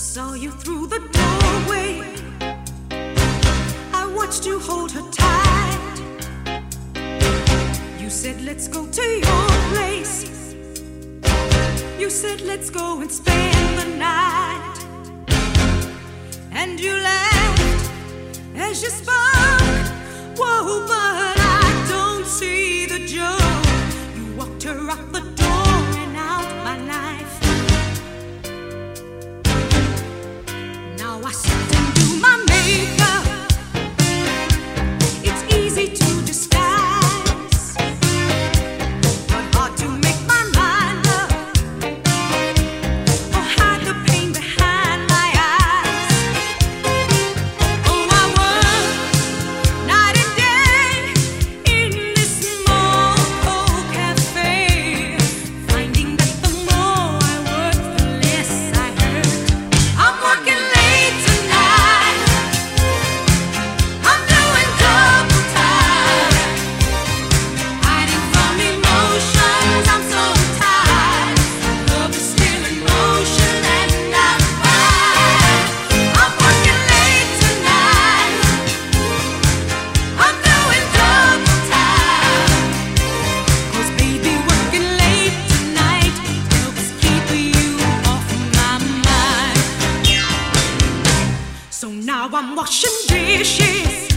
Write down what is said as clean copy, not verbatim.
saw you through the doorway. I watched you hold her tight. You said, let's go to your place. You said, let's go and spend the night. And you laughed as you spoke. Whoa, but I don't see the joke. You walked her out the door and out my life. Now I sit and do my makeup. It's easy to disguise, but hard to make my mind up or hide the pain behind my eyes. Oh, I work night and day in this small cold cafe, finding that the more I work, the less I hurt. I'm working late tonight. I'm doing double time, hiding from emotions. I'm so tired. Love is still in motion and I'm fine. I'm working late tonight. I'm doing double time. 'Cause baby, working late tonight helps keep you off my mind. So now I'm washing dishes.